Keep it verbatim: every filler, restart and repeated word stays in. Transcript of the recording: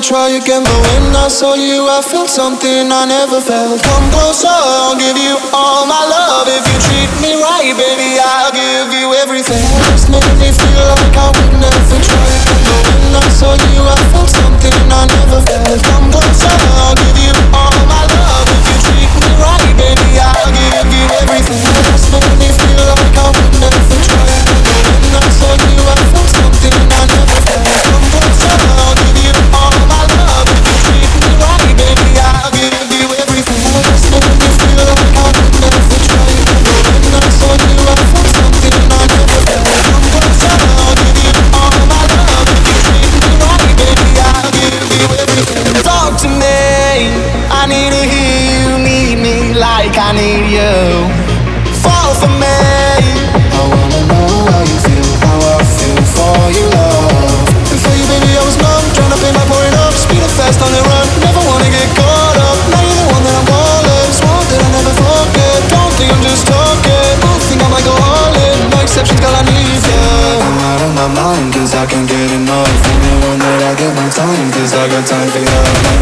try again, but when I saw you I felt something I never felt. Come closer, I'll give you all my love. If you treat me right, baby, I'll give you everything. Just make me feel like I would never try again, but when I saw you I felt something I never felt. Come closer, I'll give you all my love. If you treat me right, baby, I'll give you everything. Just make me feel like I would never try again, but when I saw you I felt something I never felt. Come closer, I'll give you all my love. If you treat me right, baby, I'll give you everything. Just make me feel like I would never try again, but when I saw you I felt something I never felt. Come closer, I'll give you all my love. If you treat me right, baby, I'll give you everything. Talk to me, I need to hear you need me like I need you. Fall for me, I wanna know how you feel, how I feel for you, love. Before you, baby, I was numb, trying to pay my pouring up, speeding fast on the run, never wanna get caught up. Now you're the one that I'm calling, swore that I never forget. Don't think I'm just talking, don't think I'm like a harlot. No exceptions, girl, I need you. I'm out of my mind, cause I can't get enough. Anyone that I get my time, cause I got time for you.